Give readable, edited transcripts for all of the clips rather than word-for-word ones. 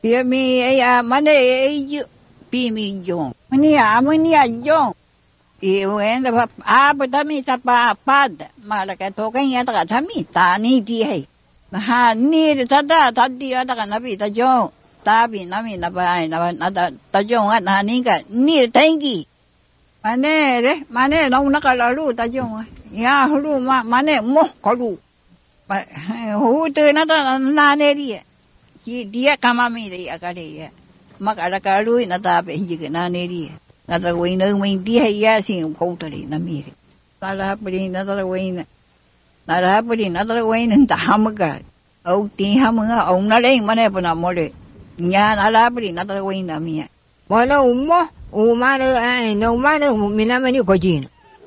mi ella mane ello mi yo. Mania yo. Y bueno, pues también está pad, mala que toca en esta también está ni die. Ni de tada tadia da na bi ta yo. Ta bi na mi na ba na ta yo na ni ka ni tengi. Mane no ka la lu ta yo. Ya lu mane mo ko lu. Hu te na ne di. Ki dia kama mi de ka de. Makala ka lu na ta be ji na ne di. Nada wina mình đi hay ya xin câu tari na mi. Nada pari nada wina. Nada pari nada wina ta hamaga. Au ti hamaga au na leng mane pa na mole. Nya nada pari nada wina mi. Mana umma ai no mana mina mani ko jin.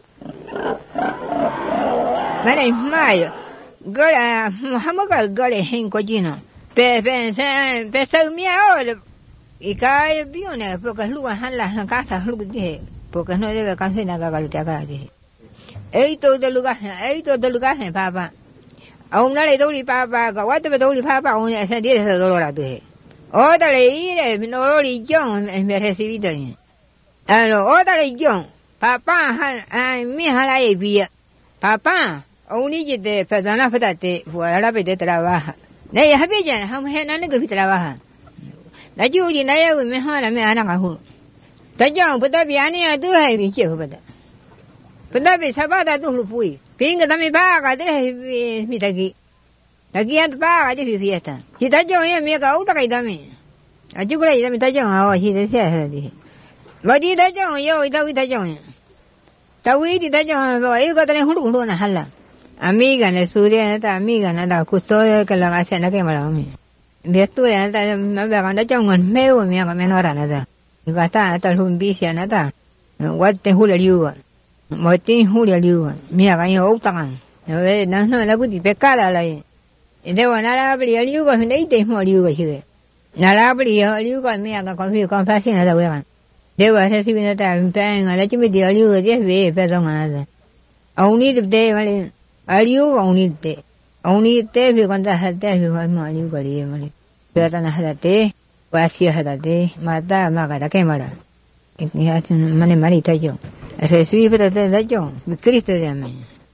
Mana mai gala hamaga gala hin ko jin. Pe sa mi ahora. Y cae bien, porque luego han las casas, luego dije, porque no debe cansar nada que acá dije. Esto de lugar, papá. A una le doy papá, que guate me doy papá, un ese día de dolor dije. Otra le iré, no lo yo, me recibí también. Otra le yo, papá, mi jala y vía. Papá, a un niño de perdona, fíjate, fue a la vez de trabajar. No, ya sabía, no me que trabaja. La lluvia na ya me hala me ana ka hu ta jang puta bi ani a tu hai bi che hu puta puta bi sa ba da tu lu pui ping ka mi ba ka de mi ta ki an ba ka de fiesta si ta jang ye me ka u ta kai da mi a ju ku lai da mi ta jang a si de sia ha di ba di ta jang ye oi ta wi ta jang ta wi di ta jang ba e ka ta ne hu lu na hala amiga ne surya ta amiga na da ku so ka la ga se na ke ma la mi. Biết tôi là ta nó về còn đó cho người mèo mà cái nó ra nè người ta luôn biết xem nè ta quát tên hú là liu mọi tên hú là liu mẹ cái nhiều ốc tăng rồi nó là bút bị cá là lại để mà nó là bị liu còn đấy tên mà liu cái gì nó là bị liu còn mẹ cái con phát sinh là đâu vậy để mà thế thì nó ta phải là chỉ biết liu cái gì về đâu mà nó ông đi được đấy mà liu ông đi được ông đi té vì con ta hết té vì con mà liu cái gì mà Pero na hadate, vacía hadate, mata maga que mara. Y mane marita yo. Recibí pero te da yo, Cristo de amén.